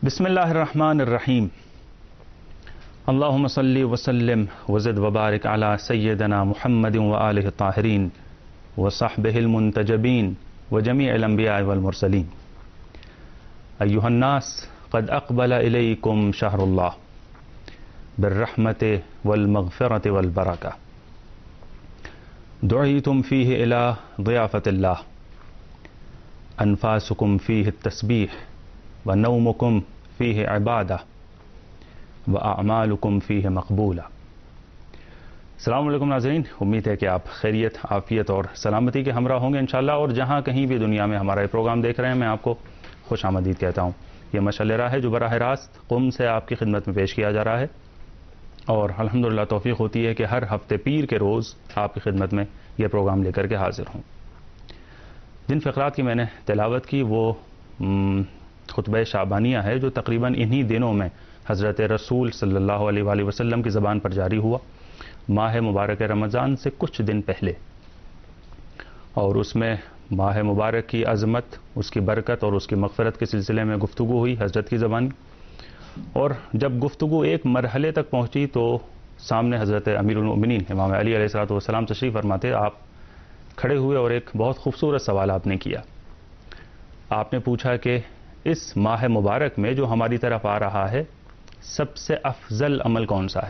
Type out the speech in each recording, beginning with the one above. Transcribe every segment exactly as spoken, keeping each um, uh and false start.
بسم اللہ الرحمن الرحیم اللہم صلی وسلم وزد وبارک علی سیدنا محمد وآلہ الطاہرین وصحبہ المنتجبین وجمیع الانبیاء والمرسلین. ایہا الناس قد اقبل الیکم شہر اللہ بالرحمت والمغفرت والبرکہ. دعیتم فیہ الی ضیافت اللہ. انفاسکم فیہ التسبیح ونومکم فیہ عبادہ واعمالکم فیہ مقبولہ. السلام علیکم ناظرین، امید ہے کہ آپ خیریت، عافیت اور سلامتی کے ہمراہ ہوں گے انشاءاللہ، اور جہاں کہیں بھی دنیا میں ہمارا یہ پروگرام دیکھ رہے ہیں میں آپ کو خوش آمدید کہتا ہوں. یہ مشعل راہ ہے جو براہ راست قم سے آپ کی خدمت میں پیش کیا جا رہا ہے، اور الحمدللہ توفیق ہوتی ہے کہ ہر ہفتے پیر کے روز آپ کی خدمت میں یہ پروگرام لے کر کے حاضر ہوں. جن فقرات کی میں نے تلاوت کی وہ خطبہ شعبانیہ ہے، جو تقریباً انہی دنوں میں حضرت رسول صلی اللہ علیہ وآلہ وسلم کی زبان پر جاری ہوا، ماہ مبارک رمضان سے کچھ دن پہلے. اور اس میں ماہ مبارک کی عظمت، اس کی برکت اور اس کی مغفرت کے سلسلے میں گفتگو ہوئی حضرت کی زبانی. اور جب گفتگو ایک مرحلے تک پہنچی تو سامنے حضرت امیر المؤمنین امام علی علیہ الصلوۃ والسلام تشریف فرما تھے. آپ کھڑے ہوئے اور ایک بہت خوبصورت سوال آپ نے کیا. آپ نے پوچھا کہ اس ماہ مبارک میں جو ہماری طرف آ رہا ہے سب سے افضل عمل کون سا ہے؟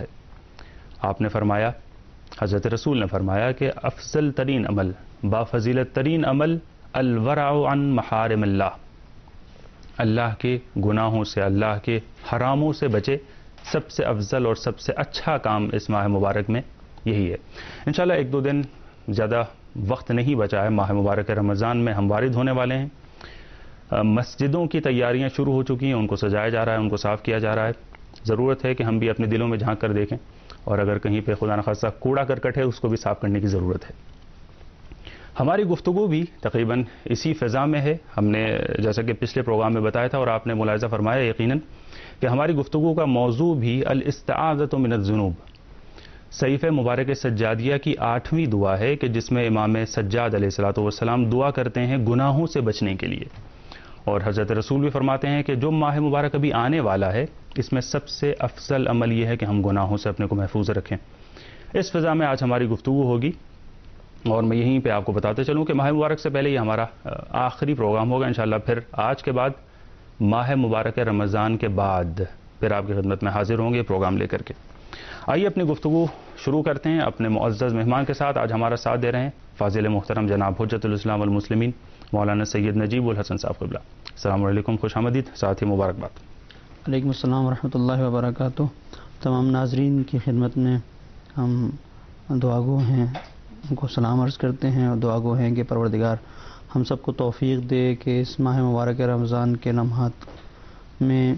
آپ نے فرمایا، حضرت رسول نے فرمایا کہ افضل ترین عمل، بافضیلت ترین عمل الورع عن محارم اللہ، اللہ کے گناہوں سے، اللہ کے حراموں سے بچے. سب سے افضل اور سب سے اچھا کام اس ماہ مبارک میں یہی ہے. انشاءاللہ ایک دو دن زیادہ وقت نہیں بچا ہے، ماہ مبارک رمضان میں ہم وارد ہونے والے ہیں. مسجدوں کی تیاریاں شروع ہو چکی ہیں، ان کو سجایا جا رہا ہے، ان کو صاف کیا جا رہا ہے. ضرورت ہے کہ ہم بھی اپنے دلوں میں جھانک کر دیکھیں، اور اگر کہیں پہ خدا نخواستہ کوڑا کرکٹ ہے اس کو بھی صاف کرنے کی ضرورت ہے. ہماری گفتگو بھی تقریباً اسی فضا میں ہے. ہم نے جیسا کہ پچھلے پروگرام میں بتایا تھا اور آپ نے ملاحظہ فرمایا یقیناً کہ ہماری گفتگو کا موضوع بھی الاستعاذۃ من الذنوب، صحیفہ مبارک سجادیہ کی آٹھویں دعا ہے کہ جس میں امام سجاد علیہ الصلوۃ والسلام دعا کرتے ہیں گناہوں سے بچنے کے لیے. اور حضرت رسول بھی فرماتے ہیں کہ جو ماہ مبارک ابھی آنے والا ہے اس میں سب سے افضل عمل یہ ہے کہ ہم گناہوں سے اپنے کو محفوظ رکھیں. اس فضا میں آج ہماری گفتگو ہوگی، اور میں یہیں پہ آپ کو بتاتے چلوں کہ ماہ مبارک سے پہلے یہ ہمارا آخری پروگرام ہوگا انشاءاللہ. پھر آج کے بعد ماہ مبارک رمضان کے بعد پھر آپ کی خدمت میں حاضر ہوں گے پروگرام لے کر کے. آئیے اپنی گفتگو شروع کرتے ہیں اپنے معزز مہمان کے ساتھ. آج ہمارا ساتھ دے رہے ہیں فاضل محترم جناب حجت الاسلام والمسلمین مولانا سید نجیب الحسن صاحب قبلہ. السلام علیکم، خوش آمدید، ساتھ ہی مبارکباد. علیکم السلام ورحمۃ اللہ وبرکاتہ. تمام ناظرین کی خدمت میں ہم دعا گو ہیں، ان کو سلام عرض کرتے ہیں، اور دعا گو ہیں کہ پروردگار ہم سب کو توفیق دے کہ اس ماہ مبارک رمضان کے لمحات میں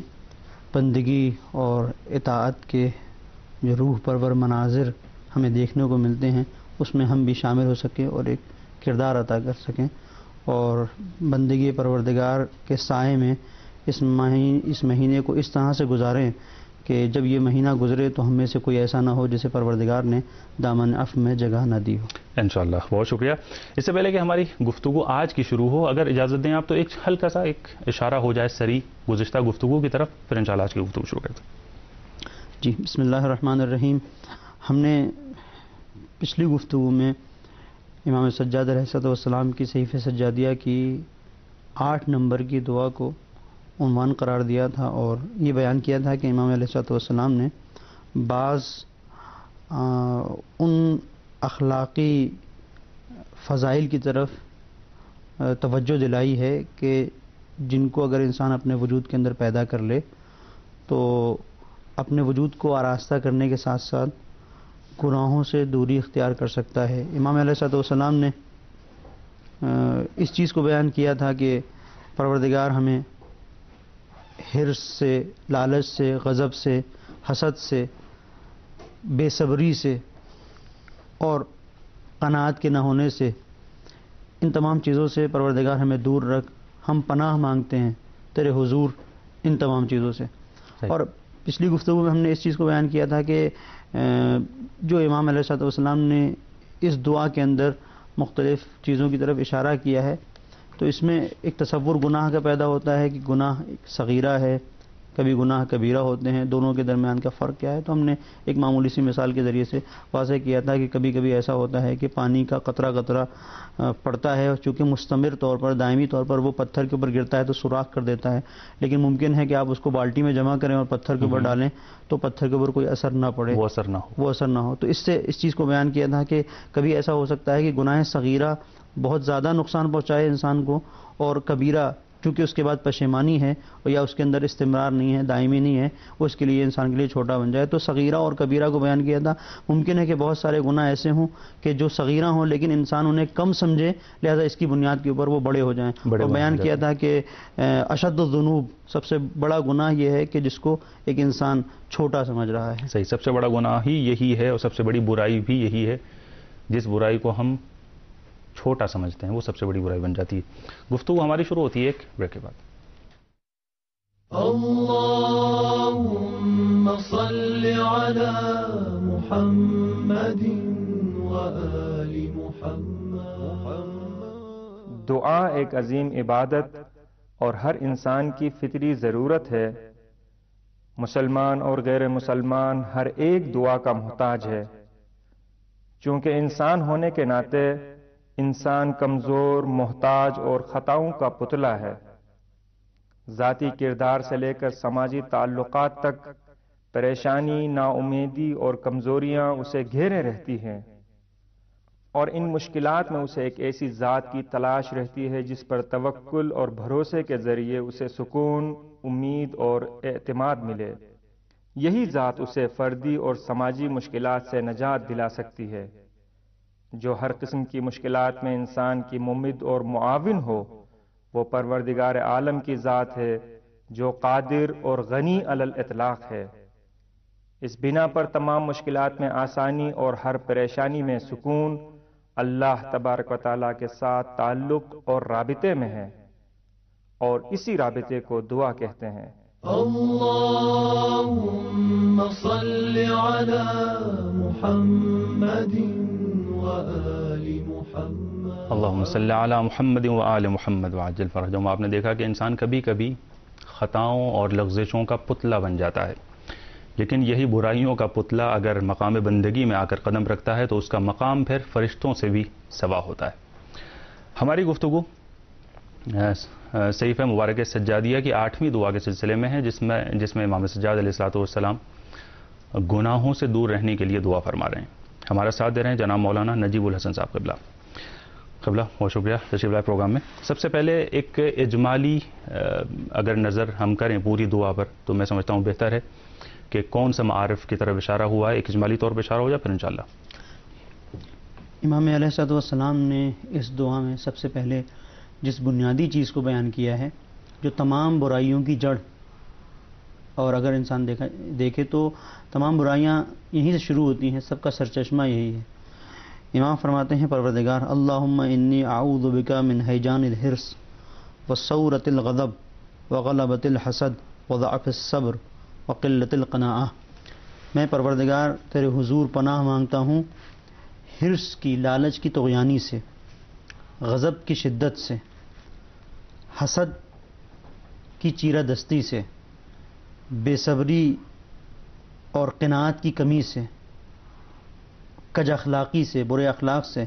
بندگی اور اطاعت کے جو روح پرور مناظر ہمیں دیکھنے کو ملتے ہیں اس میں ہم بھی شامل ہو سکیں اور ایک کردار عطا کر سکیں، اور بندگی پروردگار کے سائے میں اس مہینے اس مہینے کو اس طرح سے گزاریں کہ جب یہ مہینہ گزرے تو ہم میں سے کوئی ایسا نہ ہو جسے پروردگار نے دامن عفو میں جگہ نہ دی ہو. انشاءاللہ. بہت شکریہ. اس سے پہلے کہ ہماری گفتگو آج کی شروع ہو، اگر اجازت دیں آپ تو ایک ہلکا سا ایک اشارہ ہو جائے سری گزشتہ گفتگو کی طرف، پھر انشاءاللہ آج کی گفتگو شروع کرتے ہیں. جی، بسم اللہ الرحمن الرحیم. ہم نے پچھلی گفتگو میں امام سجاد علیہ السلام کی صحیفہ سجادیہ کی آٹھ نمبر کی دعا کو عنوان قرار دیا تھا، اور یہ بیان کیا تھا کہ امام علیہ السلام نے بعض ان اخلاقی فضائل کی طرف توجہ دلائی ہے کہ جن کو اگر انسان اپنے وجود کے اندر پیدا کر لے تو اپنے وجود کو آراستہ کرنے کے ساتھ ساتھ گناہوں سے دوری اختیار کر سکتا ہے. امام علیہ السلام نے اس چیز کو بیان کیا تھا کہ پروردگار ہمیں حرص سے، لالچ سے، غضب سے، حسد سے، بے صبری سے اور قناعت کے نہ ہونے سے، ان تمام چیزوں سے پروردگار ہمیں دور رکھ. ہم پناہ مانگتے ہیں تیرے حضور ان تمام چیزوں سے. اور پچھلی گفتگو میں ہم نے اس چیز کو بیان کیا تھا کہ جو امام علیہ السلام نے اس دعا کے اندر مختلف چیزوں کی طرف اشارہ کیا ہے تو اس میں ایک تصور گناہ کا پیدا ہوتا ہے کہ گناہ ایک صغیرہ ہے، کبھی گناہ کبیرہ ہوتے ہیں، دونوں کے درمیان کا فرق کیا ہے؟ تو ہم نے ایک معمولی سی مثال کے ذریعے سے واضح کیا تھا کہ کبھی کبھی ایسا ہوتا ہے کہ پانی کا قطرہ قطرہ پڑتا ہے اور چونکہ مستمر طور پر دائمی طور پر وہ پتھر کے اوپر گرتا ہے تو سوراخ کر دیتا ہے، لیکن ممکن ہے کہ آپ اس کو بالٹی میں جمع کریں اور پتھر کے اوپر ڈالیں تو پتھر کے اوپر کوئی اثر نہ پڑے، وہ اثر نہ ہو وہ اثر نہ ہو تو اس سے اس چیز کو بیان کیا تھا کہ کبھی ایسا ہو سکتا ہے کہ گناہ صغیرہ بہت زیادہ نقصان پہنچائے انسان کو، اور کبیرہ چونکہ اس کے بعد پشیمانی ہے اور یا اس کے اندر استمرار نہیں ہے، دائمی نہیں ہے، وہ اس کے لیے انسان کے لیے چھوٹا بن جائے۔ تو صغیرہ اور کبیرہ کو بیان کیا تھا۔ ممکن ہے کہ بہت سارے گناہ ایسے ہوں کہ جو صغیرہ ہوں لیکن انسان انہیں کم سمجھے، لہذا اس کی بنیاد کے اوپر وہ بڑے ہو جائیں، اور بیان کیا تھا کہ اشد الذنوب، سب سے بڑا گناہ یہ ہے کہ جس کو ایک انسان چھوٹا سمجھ رہا ہے۔ صحیح، سب سے بڑا گناہ ہی یہی ہے اور سب سے بڑی برائی بھی یہی ہے، جس برائی کو ہم چھوٹا سمجھتے ہیں وہ سب سے بڑی برائی بن جاتی ہے۔ گفتگو ہماری شروع ہوتی ہے ایک بریک کے بعد۔ اللهم صل على محمد وآل محمد۔ دعا ایک عظیم عبادت اور ہر انسان کی فطری ضرورت ہے۔ مسلمان اور غیر مسلمان ہر ایک دعا کا محتاج ہے، چونکہ انسان ہونے کے ناطے انسان کمزور، محتاج اور خطاؤں کا پتلا ہے۔ ذاتی کردار سے لے کر سماجی تعلقات تک پریشانی، نا امیدی اور کمزوریاں اسے گھیرے رہتی ہیں، اور ان مشکلات میں اسے ایک ایسی ذات کی تلاش رہتی ہے جس پر توکل اور بھروسے کے ذریعے اسے سکون، امید اور اعتماد ملے۔ یہی ذات اسے فردی اور سماجی مشکلات سے نجات دلا سکتی ہے۔ جو ہر قسم کی مشکلات میں انسان کی ممد اور معاون ہو، وہ پروردگار عالم کی ذات ہے جو قادر اور غنی علی الاطلاق ہے۔ اس بنا پر تمام مشکلات میں آسانی اور ہر پریشانی میں سکون اللہ تبارک و تعالیٰ کے ساتھ تعلق اور رابطے میں ہے، اور اسی رابطے کو دعا کہتے ہیں۔ اللهم صل على محمد وآل محمد۔ اللہم صلی علی محمد و آل محمد وعجل فرجہم۔ آپ نے دیکھا کہ انسان کبھی کبھی خطاؤں اور لغزشوں کا پتلا بن جاتا ہے، لیکن یہی برائیوں کا پتلا اگر مقام بندگی میں آ کر قدم رکھتا ہے تو اس کا مقام پھر فرشتوں سے بھی سوا ہوتا ہے۔ ہماری گفتگو صحیفہ مبارک سجادیہ کی آٹھویں دعا کے سلسلے میں ہے، جس میں جس میں امام سجاد علیہ الصلوۃ والسلام گناہوں سے دور رہنے کے لیے دعا فرما رہے ہیں۔ ہمارا ساتھ دے رہے ہیں جناب مولانا نجیب الحسن صاحب قبلہ۔ قبلہ بہت شکریہ تشریف لائے پروگرام میں۔ سب سے پہلے ایک اجمالی اگر نظر ہم کریں پوری دعا پر تو میں سمجھتا ہوں بہتر ہے کہ کون سا معارف کی طرف اشارہ ہوا ہے، ایک اجمالی طور پر اشارہ ہو جائے پھر انشاءاللہ۔ امام علیہ الصلوۃ والسلام نے اس دعا میں سب سے پہلے جس بنیادی چیز کو بیان کیا ہے، جو تمام برائیوں کی جڑ، اور اگر انسان دیکھا دیکھے تو تمام برائیاں یہیں سے شروع ہوتی ہیں، سب کا سرچشمہ یہی ہے۔ امام فرماتے ہیں پروردگار اللہم انی اعوذ بک من ہیجان الحرص وسورۃ الغضب وغلبۃ الحسد وضعف الصبر وقلۃ القناعہ۔ میں پروردگار تیرے حضور پناہ مانگتا ہوں حرص کی، لالچ کی طغیانی سے، غضب کی شدت سے، حسد کی چیرہ دستی سے، بے صبری اور قناعت کی کمی سے، کج اخلاقی سے، برے اخلاق سے،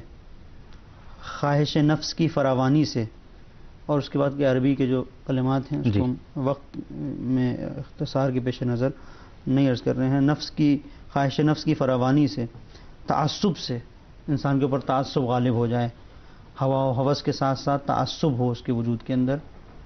خواہش نفس کی فراوانی سے، اور اس کے بعد کے عربی کے جو کلمات ہیں اس کو وقت میں اختصار کے پیش نظر نہیں عرض کر رہے ہیں۔ نفس کی خواہش نفس کی فراوانی سے، تعصب سے، انسان کے اوپر تعصب غالب ہو جائے، ہوا و ہوس کے ساتھ ساتھ تعصب ہو اس کے وجود کے اندر،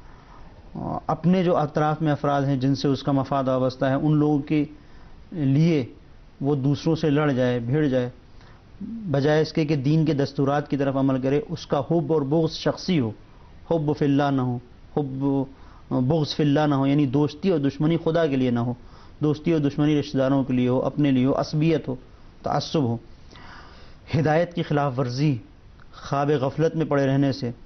اپنے جو اطراف میں افراد ہیں جن سے اس کا مفاد وابستہ ہے ان لوگوں کے لیے وہ دوسروں سے لڑ جائے، بھیڑ جائے، بجائے اس کے کہ دین کے دستورات کی طرف عمل کرے۔ اس کا حب اور بغض شخصی ہو، حب فی اللہ نہ ہو، حب بغض فی اللہ نہ ہو، یعنی دوستی اور دشمنی خدا کے لیے نہ ہو، دوستی اور دشمنی رشتہ داروں کے لیے ہو، اپنے لیے ہو، عصبیت ہو، تعصب ہو، ہدایت کی خلاف ورزی، خواب غفلت میں پڑے رہنے سے،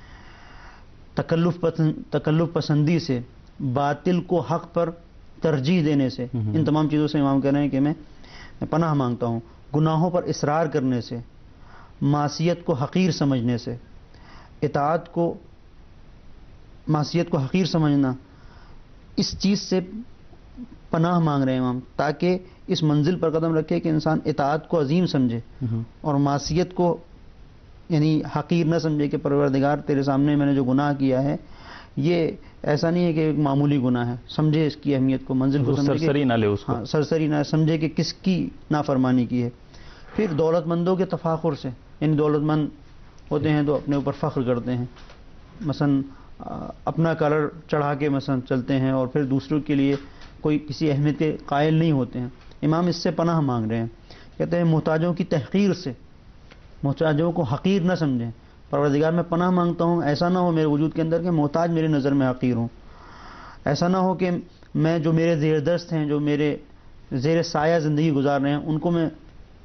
تکلف پسند تکلف پسندی سے، باطل کو حق پر ترجیح دینے سے، ان تمام چیزوں سے امام کہہ رہے ہیں کہ میں پناہ مانگتا ہوں۔ گناہوں پر اصرار کرنے سے، معصیت کو حقیر سمجھنے سے، اطاعت کو معصیت کو حقیر سمجھنا، اس چیز سے پناہ مانگ رہے ہیں امام، تاکہ اس منزل پر قدم رکھے کہ انسان اطاعت کو عظیم سمجھے اور معصیت کو یعنی حقیر نہ سمجھے کہ پروردگار تیرے سامنے میں نے جو گناہ کیا ہے یہ ایسا نہیں ہے کہ ایک معمولی گناہ ہے، سمجھے اس کی اہمیت کو، منزل کو سمجھے، سرسری نہ لے اس کو، ہاں سرسری نہ سمجھے کہ کس کی نافرمانی کی ہے۔ پھر دولت مندوں کے تفاخر سے، یعنی دولت مند ہوتے ہیں تو اپنے اوپر فخر کرتے ہیں، مثلا اپنا کلر چڑھا کے مثلا چلتے ہیں اور پھر دوسروں کے لیے کوئی کسی اہمیت کے قائل نہیں ہوتے ہیں۔ امام اس سے پناہ مانگ رہے ہیں، کہتے ہیں محتاجوں کی تحقیر سے، محتاجوں کو حقیر نہ سمجھیں، پروردگار میں پناہ مانگتا ہوں ایسا نہ ہو میرے وجود کے اندر کہ محتاج میری نظر میں حقیر ہوں، ایسا نہ ہو کہ میں جو میرے زیر دست ہیں، جو میرے زیر سایہ زندگی گزار رہے ہیں، ان کو میں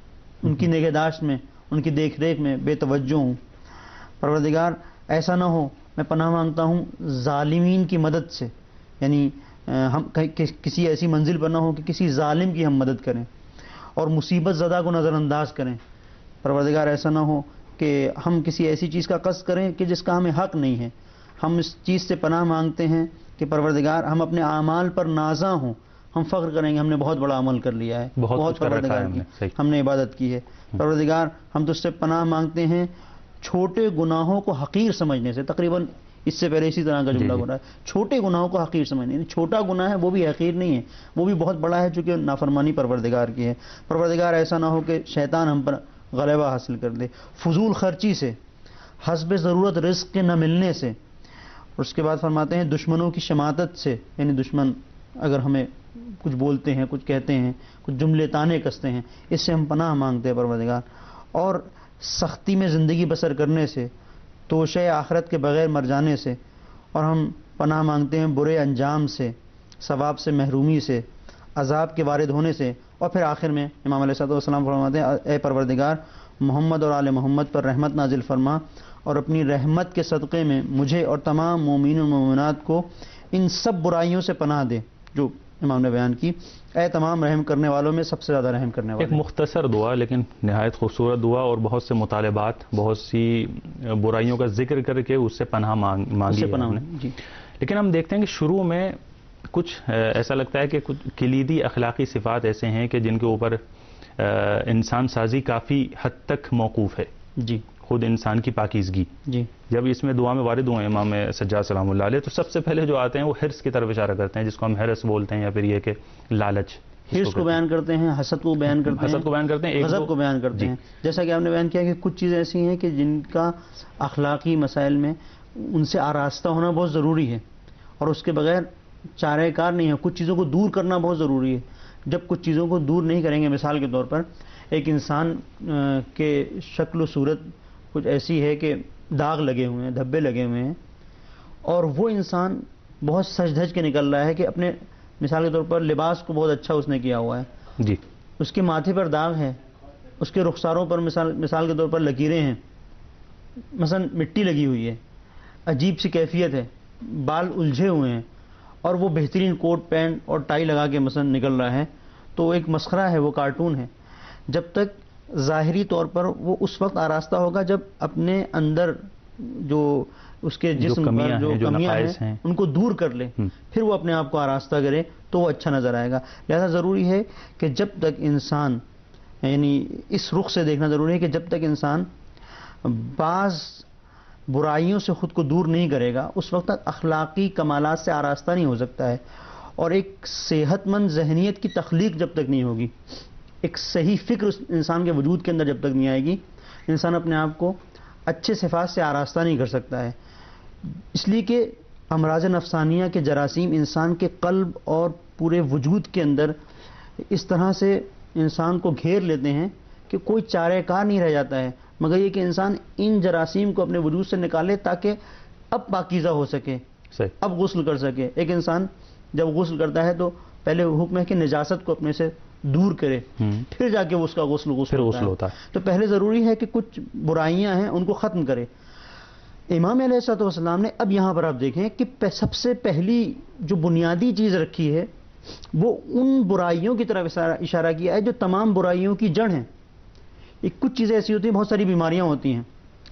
ان کی نگہداشت میں، ان کی دیکھ ریکھ میں بے توجہ ہوں۔ پروردگار ایسا نہ ہو، میں پناہ مانگتا ہوں ظالمین کی مدد سے، یعنی ہم کسی ایسی منزل پر نہ ہو کہ کسی ظالم کی ہم مدد کریں اور مصیبت زدہ کو نظر انداز کریں۔ پروردگار ایسا نہ ہو کہ ہم کسی ایسی چیز کا قصد کریں کہ جس کا ہمیں حق نہیں ہے۔ ہم اس چیز سے پناہ مانگتے ہیں کہ پروردگار ہم اپنے اعمال پر نازاں ہوں، ہم فخر کریں گے ہم نے بہت بڑا عمل کر لیا ہے، بہت پروردگار کی ہم نے عبادت کی ہے۔ پروردگار ہم تجھ سے پناہ مانگتے ہیں چھوٹے گناہوں کو حقیر سمجھنے سے۔ تقریباً اس سے پہلے اسی طرح کا جملہ ہو رہا ہے، چھوٹے گناہوں کو حقیر سمجھنے، یعنی چھوٹا گناہ ہے وہ بھی حقیر نہیں ہے، وہ بھی بہت بڑا ہے چونکہ نافرمانی پروردگار کی ہے۔ پروردگار ایسا نہ ہو کہ شیطان ہم پر غلبہ حاصل کر دے، فضول خرچی سے، حسب ضرورت رزق کے نہ ملنے سے، اور اس کے بعد فرماتے ہیں دشمنوں کی شماتت سے، یعنی دشمن اگر ہمیں کچھ بولتے ہیں، کچھ کہتے ہیں، کچھ جملے تانے کستے ہیں، اس سے ہم پناہ مانگتے ہیں پروردگار، اور سختی میں زندگی بسر کرنے سے، توشہ آخرت کے بغیر مر جانے سے، اور ہم پناہ مانگتے ہیں برے انجام سے، ثواب سے محرومی سے، عذاب کے وارد ہونے سے، اور پھر آخر میں امام علیہ الصلوۃ والسلام فرماتے ہیں اے پروردگار محمد اور آل محمد پر رحمت نازل فرما اور اپنی رحمت کے صدقے میں مجھے اور تمام مومنین و مومنات کو ان سب برائیوں سے پناہ دے جو امام نے بیان کی، اے تمام رحم کرنے والوں میں سب سے زیادہ رحم کرنے والے۔ ایک مختصر دعا لیکن نہایت خوبصورت دعا، اور بہت سے مطالبات، بہت سی برائیوں کا ذکر کر کے اس سے پناہ مانگی ہے ہم نے۔ جی لیکن ہم دیکھتے ہیں کہ شروع میں کچھ ایسا لگتا ہے کہ کچھ کلیدی اخلاقی صفات ایسے ہیں کہ جن کے اوپر انسان سازی کافی حد تک موقوف ہے، جی خود انسان کی پاکیزگی۔ جی جب اس میں دعا میں وارد ہوئے امام سجاد سلام اللہ علیہ تو سب سے پہلے جو آتے ہیں وہ حرص کی طرف اشارہ کرتے ہیں، جس کو ہم حرص بولتے ہیں، یا پھر یہ کہ لالچ، حرص کو بیان کرتے ہیں، حسد کو بیان کرتے ہیں، حسد کو بیان کرتے ہیں، غضب کو بیان کرتے ہیں۔ جیسا کہ آپ نے بیان کیا کہ کچھ چیزیں ایسی ہیں کہ جن کا اخلاقی مسائل میں ان سے آراستہ ہونا بہت ضروری ہے اور اس کے بغیر چارہ کار نہیں ہے، کچھ چیزوں کو دور کرنا بہت ضروری ہے۔ جب کچھ چیزوں کو دور نہیں کریں گے، مثال کے طور پر ایک انسان کے شکل و صورت کچھ ایسی ہے کہ داغ لگے ہوئے ہیں، دھبے لگے ہوئے ہیں، اور وہ انسان بہت سج دھج کے نکل رہا ہے کہ اپنے مثال کے طور پر لباس کو بہت اچھا اس نے کیا ہوا ہے، جی اس کے ماتھے پر داغ ہے، اس کے رخساروں پر مثال مثال کے طور پر لکیریں ہیں، مثلا مٹی لگی ہوئی ہے، عجیب سی کیفیت ہے، بال الجھے ہوئے ہیں، اور وہ بہترین کوٹ پینٹ اور ٹائی لگا کے مثلا نکل رہا ہے، تو ایک مسخرہ ہے، وہ کارٹون ہے۔ جب تک ظاہری طور پر وہ اس وقت آراستہ ہوگا جب اپنے اندر جو اس کے جسم پر جو کمیاں ہیں ان کو دور کر لے، پھر وہ اپنے آپ کو آراستہ کرے تو وہ اچھا نظر آئے گا۔ لہذا ضروری ہے کہ جب تک انسان، یعنی اس رخ سے دیکھنا ضروری ہے کہ جب تک انسان بعض برائیوں سے خود کو دور نہیں کرے گا اس وقت تک اخلاقی کمالات سے آراستہ نہیں ہو سکتا ہے، اور ایک صحت مند ذہنیت کی تخلیق جب تک نہیں ہوگی، ایک صحیح فکر انسان کے وجود کے اندر جب تک نہیں آئے گی، انسان اپنے آپ کو اچھے صفات سے آراستہ نہیں کر سکتا ہے۔ اس لیے کہ امراض نفسانیہ کے جراثیم انسان کے قلب اور پورے وجود کے اندر اس طرح سے انسان کو گھیر لیتے ہیں کہ کوئی چارہ کار نہیں رہ جاتا ہے مگر یہ کہ انسان ان جراثیم کو اپنے وجود سے نکالے تاکہ اب پاکیزہ ہو سکے، صحیح، اب غسل کر سکے۔ ایک انسان جب غسل کرتا ہے تو پہلے حکم ہے کہ نجاست کو اپنے سے دور کرے، پھر جا کے اس کا غسل غسل غسل ہوتا ہے۔ تو پہلے ضروری ہے کہ کچھ برائیاں ہیں ان کو ختم کرے۔ امام علیہ الصلوۃ والسلام نے اب یہاں پر آپ دیکھیں کہ سب سے پہلی جو بنیادی چیز رکھی ہے وہ ان برائیوں کی طرف اشارہ کیا ہے جو تمام برائیوں کی جڑ ہیں۔ ایک کچھ چیزیں ایسی ہوتی ہیں، بہت ساری بیماریاں ہوتی ہیں،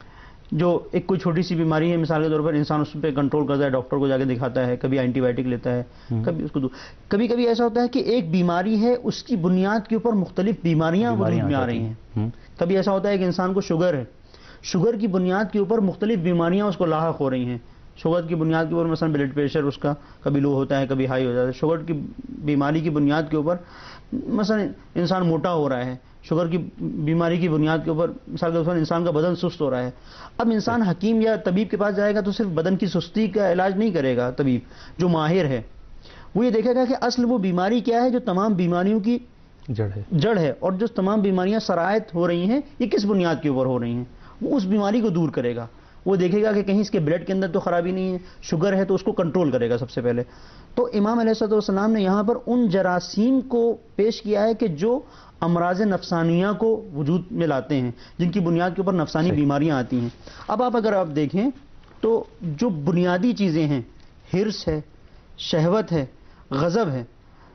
جو ایک کوئی چھوٹی سی بیماری ہے مثال کے طور پر انسان اس پہ کنٹرول کرتا ہے، ڈاکٹر کو جا کے دکھاتا ہے، کبھی اینٹی بائیوٹک لیتا ہے، کبھی اس کو دو کبھی کبھی ایسا ہوتا ہے کہ ایک بیماری ہے، اس کی بنیاد کے اوپر مختلف بیماریاں وجود میں آ رہی ہیں. کبھی ایسا ہوتا ہے کہ انسان کو شوگر ہے، شوگر کی بنیاد کے اوپر مختلف بیماریاں اس کو لاحق ہو رہی ہیں. شوگر کی بنیاد کے اوپر مثلا بلڈ پریشر اس کا کبھی لو ہوتا ہے، کبھی ہائی ہو جاتا ہے. شوگر کی بیماری کی بنیاد کے اوپر مثلا انسان موٹا ہو رہا ہے. شوگر کی بیماری کی بنیاد کے اوپر مثال کے طور پر انسان کا بدن سست ہو رہا ہے. اب انسان حکیم یا طبیب کے پاس جائے گا تو صرف بدن کی سستی کا علاج نہیں کرے گا. طبیب جو ماہر ہے وہ یہ دیکھے گا کہ اصل وہ بیماری کیا ہے جو تمام بیماریوں کی جڑ ہے جڑ ہے اور جو تمام بیماریاں سرایت ہو رہی ہیں یہ کس بنیاد کے اوپر ہو رہی ہیں. وہ اس بیماری کو دور کرے گا. وہ دیکھے گا کہ کہیں اس کے بلڈ کے اندر تو خرابی نہیں ہے، شوگر ہے تو اس کو کنٹرول کرے گا سب سے پہلے. تو امام علیہ الصلوۃ والسلام نے یہاں پر ان جراثیم کو پیش کیا ہے کہ جو امراض نفسانیہ کو وجود میں لاتے ہیں، جن کی بنیاد کے اوپر نفسانی بیماریاں آتی ہیں. اب آپ اگر آپ دیکھیں تو جو بنیادی چیزیں ہیں، حرص ہے، شہوت ہے، غضب ہے،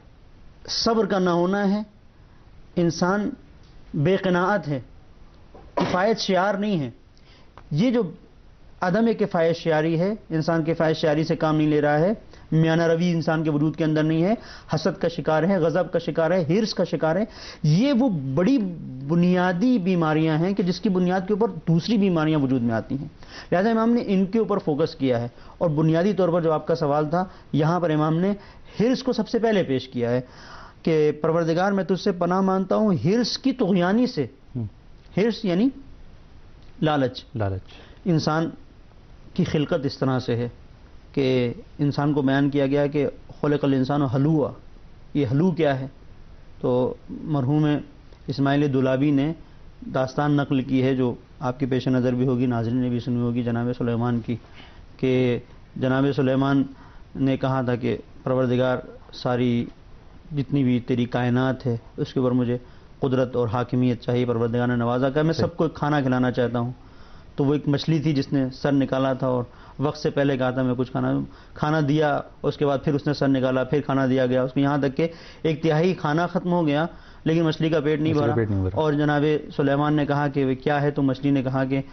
صبر کا نہ ہونا ہے، انسان بے قناعت ہے، کفایت شعار نہیں ہے. یہ جو عدم کفایت شعاری ہے، انسان کفایت شعاری سے کام نہیں لے رہا ہے، میانہ روی انسان کے وجود کے اندر نہیں ہے، حسد کا شکار ہے، غضب کا شکار ہے، حرص کا شکار ہے. یہ وہ بڑی بنیادی بیماریاں ہیں کہ جس کی بنیاد کے اوپر دوسری بیماریاں وجود میں آتی ہیں. لہذا امام نے ان کے اوپر فوکس کیا ہے. اور بنیادی طور پر جو آپ کا سوال تھا، یہاں پر امام نے حرص کو سب سے پہلے پیش کیا ہے کہ پروردگار میں تجھ سے پناہ مانتا ہوں حرص کی طغیانی سے. حرص یعنی لالچ. لالچ انسان کی خلقت اس طرح سے ہے کہ انسان کو بیان کیا گیا کہ خلق الانسان حلوعا. یہ حلو کیا ہے؟ تو مرحوم اسماعیل دولابی نے داستان نقل کی ہے جو آپ کی پیش نظر بھی ہوگی، ناظرین نے بھی سنی ہوگی، جناب سلیمان کی، کہ جناب سلیمان نے کہا تھا کہ پروردگار ساری جتنی بھی تیری کائنات ہے اس کے اوپر مجھے قدرت اور حاکمیت چاہیے. پروردگار نے نوازا کہ میں سب کو کھانا کھلانا چاہتا ہوں. تو وہ ایک مچھلی تھی جس نے سر نکالا تھا اور وقت سے پہلے کہا تھا میں کچھ کھانا کھانا دیا، اس کے بعد پھر اس نے سر نکالا، پھر کھانا دیا گیا اس کو، یہاں تک کہ ایک تہائی کھانا ختم ہو گیا لیکن مچھلی کا پیٹ نہیں بھرا. اور جناب سلیمان نے کہا کہ کیا ہے؟ تو مچھلی نے کہا کہ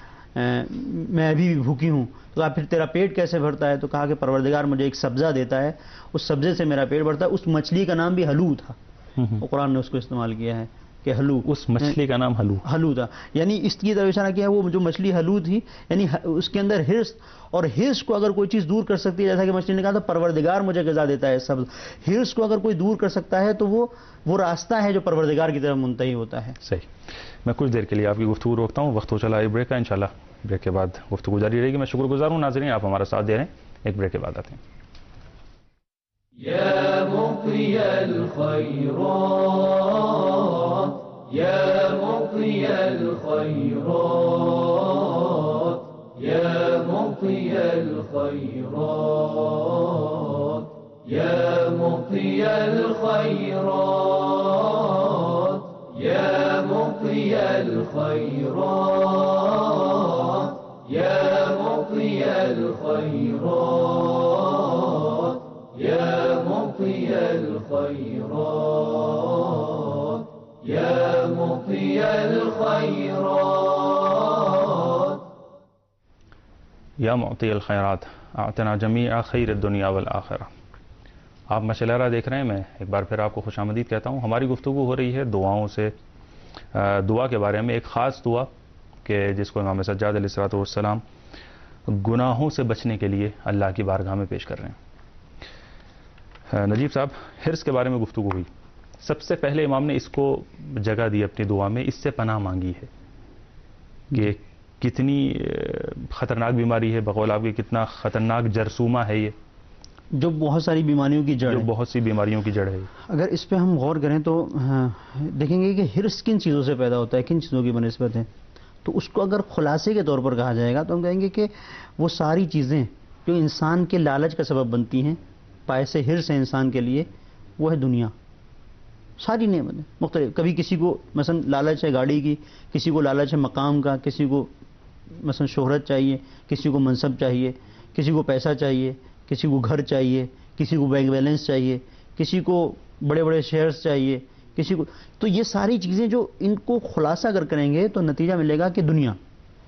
میں ابھی بھی بھوکی ہوں. تو کہا پھر تیرا پیٹ کیسے بھرتا ہے؟ تو کہا کہ پروردگار مجھے ایک سبزہ دیتا ہے، اس سبزے سے میرا پیٹ بھرتا ہے. اس مچھلی کا نام بھی حلو تھا. قرآن نے اس کو استعمال کیا ہے کہ حلو، اس مچھلی کا نام حلو حلو تھا. یعنی اس کی طرف اشارہ کیا ہے وہ جو مچھلی حلو تھی، یعنی اس کے اندر حرص، اور حرص کو اگر کوئی چیز دور کر سکتی ہے، جیسا کہ مچھلی نے کہا تھا پروردگار مجھے غذا دیتا ہے سبز، حرص کو اگر کوئی دور کر سکتا ہے تو وہ وہ راستہ ہے جو پروردگار کی طرف منتہی ہوتا ہے. صحیح. میں کچھ دیر کے لیے آپ کی گفتگو روکتا ہوں، وقت ہو چلا ایک بریک کا. انشاءاللہ بریک کے بعد گفتگو جاری رہے گی. میں شکر گزار ہوں ناظرین آپ ہمارا ساتھ دے رہے ہیں. ایک بریک کے بعد آتے ہیں. يا مطي الخيرات يا مطي الخيرات يا مطي الخيرات يا مطي الخيرات يا مطي الخيرات يا مطي الخيرات يا مطي الخيرات يا مطي الخيرات یا معطی الخیرات اعطنا جمیع خیر الدنیا والآخرہ. آپ مشلرہ دیکھ رہے ہیں. میں ایک بار پھر آپ کو خوش آمدید کہتا ہوں. ہماری گفتگو ہو رہی ہے دعاؤں سے، دعا کے بارے میں. ایک خاص دعا کہ جس کو امام سجاد علیہ الصلوۃ والسلام گناہوں سے بچنے کے لیے اللہ کی بارگاہ میں پیش کر رہے ہیں. نجیب صاحب، حرص کے بارے میں گفتگو ہوئی. سب سے پہلے امام نے اس کو جگہ دی اپنی دعا میں، اس سے پناہ مانگی ہے کہ کتنی خطرناک بیماری ہے، بقول آپ کے کتنا خطرناک جرثومہ ہے یہ، جو بہت ساری بیماریوں کی جڑ جو ہے. بہت سی بیماریوں کی جڑ ہے. اگر اس پہ ہم غور کریں تو دیکھیں گے کہ حرص کن چیزوں سے پیدا ہوتا ہے، کن چیزوں کی بنسبت ہے. تو اس کو اگر خلاصے کے طور پر کہا جائے گا تو ہم کہیں گے کہ وہ ساری چیزیں جو انسان کے لالچ کا سبب بنتی ہیں، باعث حرص ہے انسان کے لیے، وہ ہے دنیا. ساری نعمتیں مختلف. کبھی کسی کو مثلا لالچ ہے گاڑی کی، کسی کو لالچ ہے مقام کا، کسی کو مثلا شہرت چاہیے، کسی کو منصب چاہیے، کسی کو پیسہ چاہیے، کسی کو گھر چاہیے، کسی کو بینک بیلنس چاہیے، کسی کو بڑے بڑے شیئرز چاہیے، کسی کو. تو یہ ساری چیزیں جو ان کو خلاصہ اگر کریں گے تو نتیجہ ملے گا کہ دنیا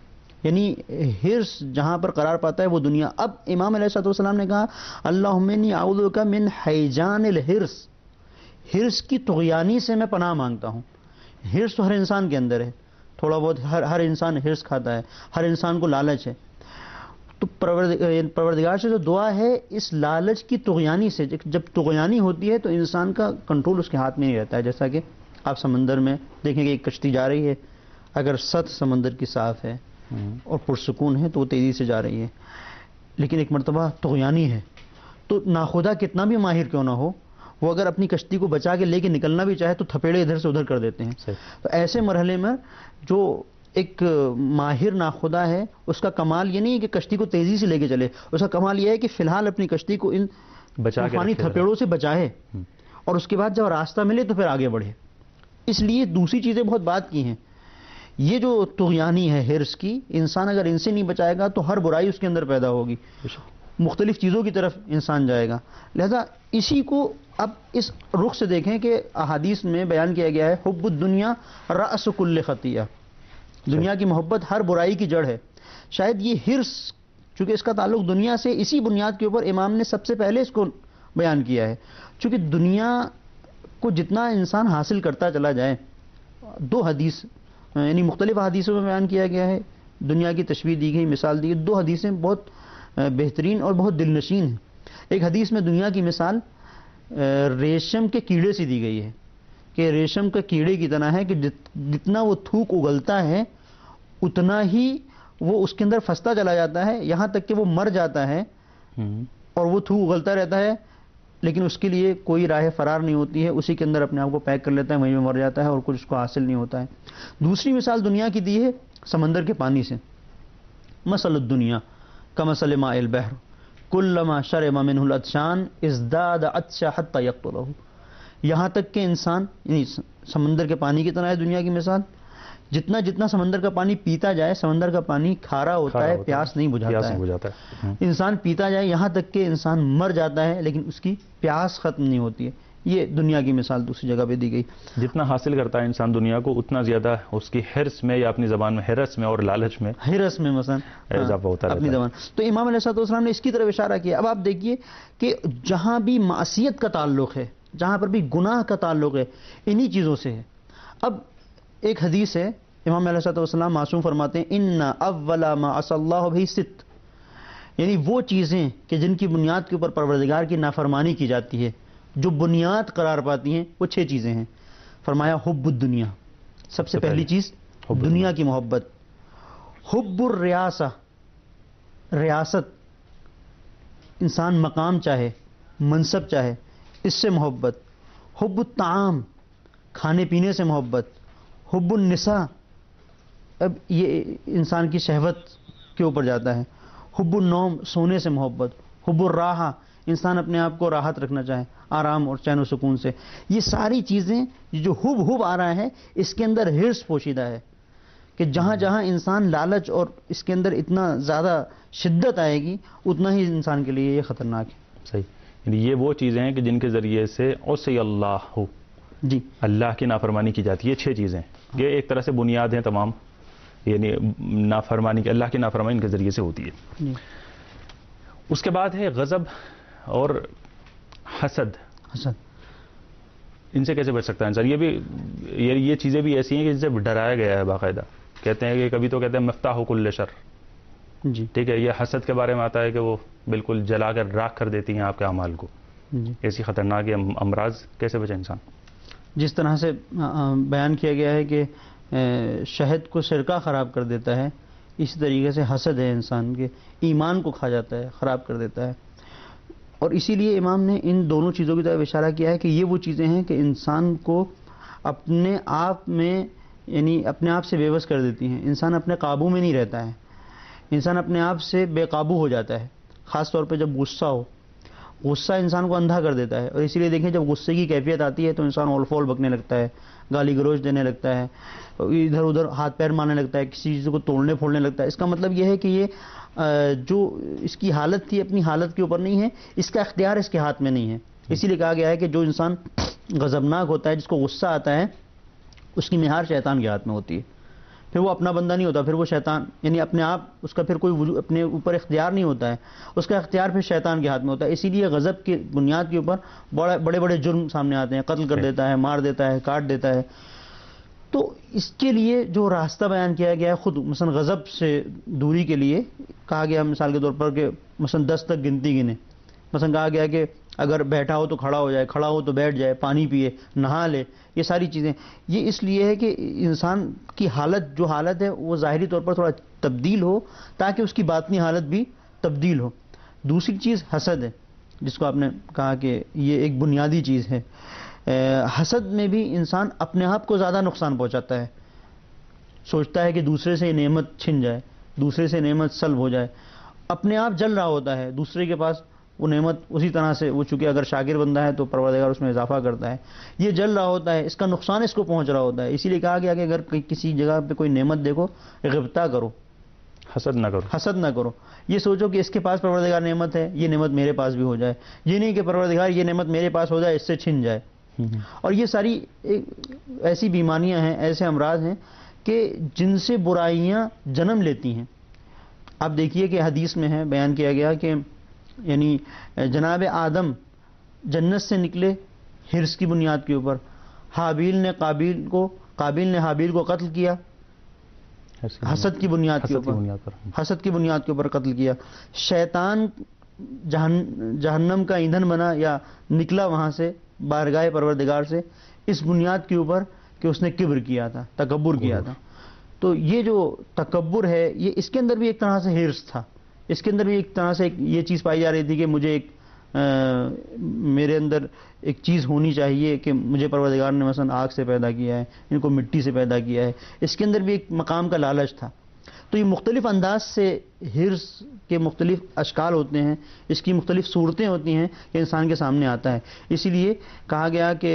یعنی ہرس جہاں پر قرار پاتا ہے وہ دنیا. اب امام علیہ الصلوۃ والسلام نے کہا اللہم انی اعوذ بک من ہیجان الحرص، ہرس کی طغیانی سے میں پناہ مانگتا ہوں. ہرس تو ہر انسان کے اندر ہے، تھوڑا بہت ہر ہر انسان ہرس کھاتا ہے، ہر انسان کو لالچ ہے. تو پروردگار سے جو دعا ہے اس لالچ کی طغیانی سے، جب طغیانی ہوتی ہے تو انسان کا کنٹرول اس کے ہاتھ میں نہیں رہتا ہے. جیسا کہ آپ سمندر میں دیکھیں گے ایک کشتی جا رہی ہے، اگر سطح سمندر کی صاف ہے اور پرسکون ہے تو وہ تیزی سے جا رہی ہے، لیکن ایک مرتبہ طغیانی ہے تو ناخدا کتنا بھی ماہر کیوں نہ ہو، وہ اگر اپنی کشتی کو بچا کے لے کے نکلنا بھی چاہے تو تھپیڑے ادھر سے ادھر کر دیتے ہیں. تو ایسے مرحلے میں جو ایک ماہر ناخدا ہے اس کا کمال یہ نہیں ہے کہ کشتی کو تیزی سے لے کے چلے، اس کا کمال یہ ہے کہ فی الحال اپنی کشتی کو ان طوفانی تھپیڑوں سے بچائے اور اس کے بعد جب راستہ ملے تو پھر آگے بڑھے. اس لیے دوسری چیزیں بہت بات کی ہیں. یہ جو طغیانی ہے ہرس کی، انسان اگر ان سے نہیں بچائے گا تو ہر برائی اس کے اندر پیدا ہوگی، مختلف چیزوں کی طرف انسان جائے گا. لہذا اسی کو اب اس رخ سے دیکھیں کہ احادیث میں بیان کیا گیا ہے حب الدنیا رأس کل خطیہ، دنیا کی محبت ہر برائی کی جڑ ہے. شاید یہ ہرس چونکہ اس کا تعلق دنیا سے، اسی بنیاد کے اوپر امام نے سب سے پہلے اس کو بیان کیا ہے. چونکہ دنیا کو جتنا انسان حاصل کرتا چلا جائے، دو حدیث یعنی مختلف حدیثوں میں بیان کیا گیا ہے، دنیا کی تشبیہ دی گئی، مثال دی گئی. دو حدیثیں بہت بہترین اور بہت دل نشین ہیں. ایک حدیث میں دنیا کی مثال ریشم کے کیڑے سے دی گئی ہے کہ ریشم کے کیڑے کی طرح ہے کہ جتنا وہ تھوک اگلتا ہے اتنا ہی وہ اس کے اندر پھنستا چلا جاتا ہے، یہاں تک کہ وہ مر جاتا ہے اور وہ تھوک اگلتا رہتا ہے لیکن اس کے لیے کوئی راہ فرار نہیں ہوتی ہے، اسی کے اندر اپنے آپ کو پیک کر لیتا ہے، وہیں میں مر جاتا ہے اور کچھ اس کو حاصل نہیں ہوتا ہے. دوسری مثال دنیا کی دی ہے سمندر کے پانی سے. مثل الدنیا کمثل ماء البحر کلما شرب منه العطشان ازداد عطشا حتى يقتله. یہاں تک کہ انسان یعنی سمندر کے پانی کی طرح ہے دنیا کی مثال، جتنا جتنا سمندر کا پانی پیتا جائے، سمندر کا پانی کھارا ہوتا ہے، پیاس نہیں بجھاتا ہے. انسان پیتا جائے یہاں تک کہ انسان مر جاتا ہے لیکن اس کی پیاس ختم نہیں ہوتی ہے. یہ دنیا کی مثال دوسری جگہ پہ دی گئی. جتنا حاصل کرتا ہے انسان دنیا کو اتنا زیادہ اس کی حرص میں یا اپنی زبان میں حرص میں اور لالچ میں حرص میں مثلا اضافہ ہوتا ہے اپنی زبان. تو امام علیہ الصلوۃ والسلام نے اس کی طرف اشارہ کیا. اب آپ دیکھیے کہ جہاں بھی معصیت کا تعلق ہے، جہاں پر بھی گناہ کا تعلق ہے، انہی چیزوں سے ہے. اب ایک حدیث ہے امام علیہ الصلوۃ والسلام معصوم فرماتے ہیں ان اول ما عصى اللہ به ست، یعنی وہ چیزیں کہ جن کی بنیاد کے اوپر پروردگار کی نافرمانی کی جاتی ہے، جو بنیاد قرار پاتی ہیں، وہ چھ چیزیں ہیں. فرمایا حب الدنیا، سب سے پہلی چیز دنیا کی محبت. حب الریاسہ، ریاست، انسان مقام چاہے، منصب چاہے، اس سے محبت. حب الطعام، کھانے پینے سے محبت. حب النساء، اب یہ انسان کی شہوت کے اوپر جاتا ہے. حب النوم، سونے سے محبت. حب الراحہ، انسان اپنے آپ کو راحت رکھنا چاہے، آرام اور چین و سکون سے. یہ ساری چیزیں جو حب حب آ رہا ہے اس کے اندر ہرس پوشیدہ ہے کہ جہاں جہاں انسان لالچ اور اس کے اندر اتنا زیادہ شدت آئے گی اتنا ہی انسان کے لیے یہ خطرناک ہے. صحیح، یعنی یہ وہ چیزیں ہیں کہ جن کے ذریعے سے عصی اللہ ہو، جی اللہ کی نافرمانی کی جاتی ہے. یہ چھ چیزیں یہ ایک طرح سے بنیاد ہیں تمام، یعنی نافرمانی کی، اللہ کی نافرمانی ان کے ذریعے سے ہوتی ہے. جی. اس کے بعد ہے غضب اور حسد. حسد ان سے کیسے بچ سکتا ہے انسان؟ یہ بھی یہ یہ چیزیں بھی ایسی ہیں کہ جن سے ڈرایا گیا ہے باقاعدہ. کہتے ہیں کہ کبھی تو کہتے ہیں مفتاح کل شر. جی ٹھیک ہے، یہ حسد کے بارے میں آتا ہے کہ وہ بالکل جلا کر راکھ کر دیتی ہیں آپ کے اعمال کو. جی. ایسی خطرناک امراض کیسے بچے انسان؟ جس طرح سے بیان کیا گیا ہے کہ شہد کو سرکہ خراب کر دیتا ہے، اسی طریقے سے حسد ہے انسان کے ایمان کو کھا جاتا ہے، خراب کر دیتا ہے. اور اسی لیے امام نے ان دونوں چیزوں کی طرف اشارہ کیا ہے کہ یہ وہ چیزیں ہیں کہ انسان کو اپنے آپ میں یعنی اپنے آپ سے بے بس کر دیتی ہیں. انسان اپنے قابو میں نہیں رہتا ہے، انسان اپنے آپ سے بے قابو ہو جاتا ہے. خاص طور پہ جب غصہ ہو، غصہ انسان کو اندھا کر دیتا ہے. اور اسی لیے دیکھیں جب غصے کی کیفیت آتی ہے تو انسان اول فول بکنے لگتا ہے، گالی گلوچ دینے لگتا ہے، ادھر ادھر ہاتھ پیر مارنے لگتا ہے، کسی چیز کو توڑنے پھوڑنے لگتا ہے. اس کا مطلب یہ ہے کہ یہ جو اس کی حالت تھی اپنی حالت کے اوپر نہیں ہے، اس کا اختیار اس کے ہاتھ میں نہیں ہے. اسی لیے کہا گیا ہے کہ جو انسان غضبناک ہوتا ہے، جس کو غصہ آتا ہے، اس کی مہار شیطان کے ہاتھ میں ہوتی ہے. پھر وہ اپنا بندہ نہیں ہوتا، پھر وہ شیطان، یعنی اپنے آپ اس کا پھر کوئی وجود اپنے اوپر اختیار نہیں ہوتا ہے، اس کا اختیار پھر شیطان کے ہاتھ میں ہوتا ہے. اسی لیے غضب کی بنیاد کے اوپر بڑے بڑے بڑے جرم سامنے آتے ہیں، قتل کر دیتا ہے، مار دیتا ہے، کاٹ دیتا ہے. تو اس کے لیے جو راستہ بیان کیا گیا ہے خود مثلا غضب سے دوری کے لیے کہا گیا مثال کے طور پر کہ مثلا دس تک گنتی گنے. مثلا کہا گیا کہ اگر بیٹھا ہو تو کھڑا ہو جائے، کھڑا ہو تو بیٹھ جائے، پانی پیے، نہا لے. یہ ساری چیزیں یہ اس لیے ہے کہ انسان کی حالت جو حالت ہے وہ ظاہری طور پر تھوڑا تبدیل ہو تاکہ اس کی باطنی حالت بھی تبدیل ہو. دوسری چیز حسد ہے، جس کو آپ نے کہا کہ یہ ایک بنیادی چیز ہے. حسد میں بھی انسان اپنے آپ کو زیادہ نقصان پہنچاتا ہے، سوچتا ہے کہ دوسرے سے نعمت چھن جائے، دوسرے سے نعمت سلب ہو جائے. اپنے آپ جل رہا ہوتا ہے، دوسرے کے پاس وہ نعمت اسی طرح سے، وہ چونکہ اگر شاکر بندہ ہے تو پروردگار اس میں اضافہ کرتا ہے، یہ جل رہا ہوتا ہے، اس کا نقصان اس کو پہنچ رہا ہوتا ہے. اسی لیے کہا گیا کہ اگر کسی جگہ پہ کوئی نعمت دیکھو غبطہ کرو، حسد نہ کرو حسد نہ کرو. یہ سوچو کہ اس کے پاس پروردگار نعمت ہے، یہ نعمت میرے پاس بھی ہو جائے. یہ نہیں کہ پروردگار یہ نعمت میرے پاس ہو جائے، اس سے چھن جائے. اور یہ ساری ایسی بیماریاں ہیں، ایسے امراض ہیں کہ جن سے برائیاں جنم لیتی ہیں. آپ دیکھیے کہ حدیث میں ہے بیان کیا گیا کہ یعنی جناب آدم جنت سے نکلے حرص کی بنیاد کے اوپر، حابیل نے قابیل کو قابیل نے حابیل کو قتل کیا حسد کی بنیاد کے اوپر، حسد کی بنیاد کے اوپر قتل کیا. شیطان جہنم کا ایندھن بنا یا نکلا وہاں سے بارگاہ پروردگار سے اس بنیاد کے اوپر کہ اس نے کبر کیا تھا، تکبر کیا تھا. تو یہ جو تکبر ہے یہ اس کے اندر بھی ایک طرح سے حرص تھا، اس کے اندر بھی ایک طرح سے یہ چیز پائی جا رہی تھی کہ مجھے ایک میرے اندر ایک چیز ہونی چاہیے کہ مجھے پروردگار نے مثلا آگ سے پیدا کیا ہے، ان کو مٹی سے پیدا کیا ہے. اس کے اندر بھی ایک مقام کا لالچ تھا. تو یہ مختلف انداز سے حرص کے مختلف اشکال ہوتے ہیں، اس کی مختلف صورتیں ہوتی ہیں کہ انسان کے سامنے آتا ہے. اسی لیے کہا گیا کہ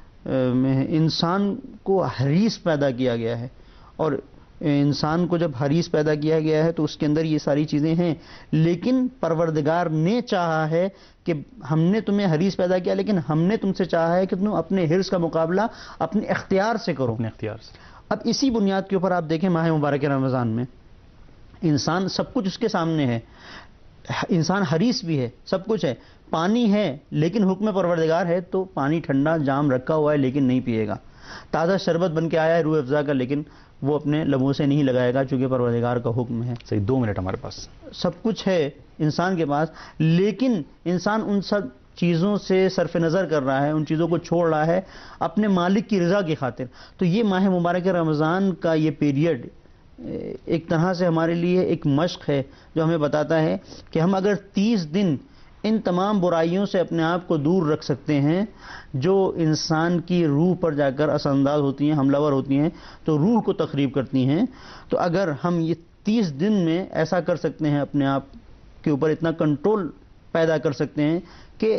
انسان کو حریص پیدا کیا گیا ہے، اور انسان کو جب حریص پیدا کیا گیا ہے تو اس کے اندر یہ ساری چیزیں ہیں. لیکن پروردگار نے چاہا ہے کہ ہم نے تمہیں حریص پیدا کیا، لیکن ہم نے تم سے چاہا ہے کہ تم اپنے حرص کا مقابلہ اپنے اختیار سے کرو، اپنے اختیار سے. اب اسی بنیاد کے اوپر آپ دیکھیں ماہ مبارک رمضان میں انسان سب کچھ اس کے سامنے ہے، انسان حریص بھی ہے، سب کچھ ہے، پانی ہے لیکن حکم پروردگار ہے تو پانی ٹھنڈا جام رکھا ہوا ہے لیکن نہیں پیے گا. تازہ شربت بن کے آیا ہے روح افزا کا لیکن وہ اپنے لبوں سے نہیں لگائے گا چونکہ پروردگار کا حکم ہے. صحیح، دو منٹ ہمارے پاس. سب کچھ ہے انسان کے پاس، لیکن انسان ان سب چیزوں سے صرف نظر کر رہا ہے، ان چیزوں کو چھوڑ رہا ہے اپنے مالک کی رضا کی خاطر. تو یہ ماہ مبارک رمضان کا یہ پیریڈ ایک طرح سے ہمارے لیے ایک مشق ہے جو ہمیں بتاتا ہے کہ ہم اگر تیس دن ان تمام برائیوں سے اپنے آپ کو دور رکھ سکتے ہیں جو انسان کی روح پر جا کر اثر انداز ہوتی ہیں، حملہ ور ہوتی ہیں، تو روح کو تخریب کرتی ہیں. تو اگر ہم یہ تیس دن میں ایسا کر سکتے ہیں، اپنے آپ کے اوپر اتنا کنٹرول پیدا کر سکتے ہیں کہ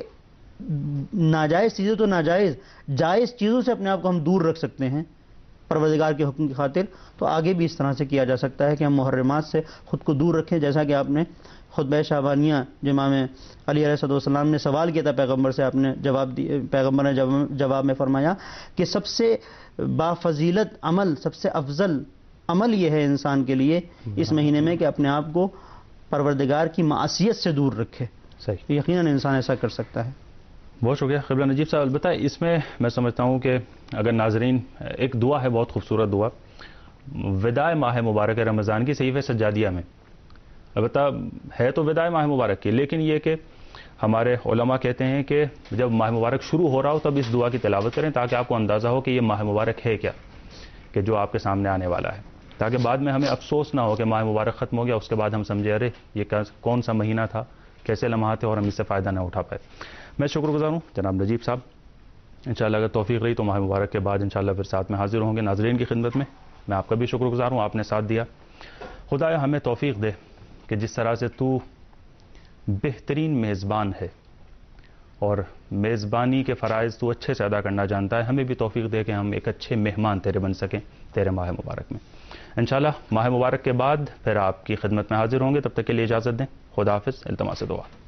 ناجائز چیزیں تو ناجائز، جائز چیزوں سے اپنے آپ کو ہم دور رکھ سکتے ہیں پروردگار کے حکم کی خاطر، تو آگے بھی اس طرح سے کیا جا سکتا ہے کہ ہم محرمات سے خود کو دور رکھیں. جیسا کہ آپ نے خطبہ شعبانیہ جو امام علی علیہ السلام نے سوال کیا تھا پیغمبر سے، آپ نے جواب دی، پیغمبر نے جواب میں فرمایا کہ سب سے بافضیلت عمل، سب سے افضل عمل یہ ہے انسان کے لیے اس مہینے میں کہ اپنے آپ کو پروردگار کی معصیت سے دور رکھے. صحیح، یقیناً انسان ایسا کر سکتا ہے. بہت شکریہ قبلہ نجیب صاحب. البتہ اس میں میں سمجھتا ہوں کہ اگر ناظرین، ایک دعا ہے بہت خوبصورت دعا وداع ماہ مبارک رمضان کی صحیفہ سجادیہ میں، البتہ ہے تو وداع ماہ مبارک کی، لیکن یہ کہ ہمارے علماء کہتے ہیں کہ جب ماہ مبارک شروع ہو رہا ہو تب اس دعا کی تلاوت کریں تاکہ آپ کو اندازہ ہو کہ یہ ماہ مبارک ہے کیا، کہ جو آپ کے سامنے آنے والا ہے، تاکہ بعد میں ہمیں افسوس نہ ہو کہ ماہ مبارک ختم ہو گیا، اس کے بعد ہم سمجھے ارے یہ کون سا مہینہ تھا، کیسے لمحات تھے اور ہم اس سے فائدہ نہ اٹھا پائے. میں شکر گزار ہوں جناب نجیب صاحب. انشاءاللہ اگر توفیق رہی تو ماہ مبارک کے بعد انشاءاللہ پھر ساتھ میں حاضر ہوں گے ناظرین کی خدمت میں. میں آپ کا بھی شکر گزار ہوں، آپ نے ساتھ دیا. خدایا ہمیں توفیق دے کہ جس طرح سے تو بہترین میزبان ہے اور میزبانی کے فرائض تو اچھے سے ادا کرنا جانتا ہے، ہمیں بھی توفیق دے کہ ہم ایک اچھے مہمان تیرے بن سکیں تیرے ماہ مبارک میں. انشاءاللہ ماہ مبارک کے بعد پھر آپ کی خدمت میں حاضر ہوں گے. تب تک کے لیے اجازت دیں. خدا حافظ. التماس دعا.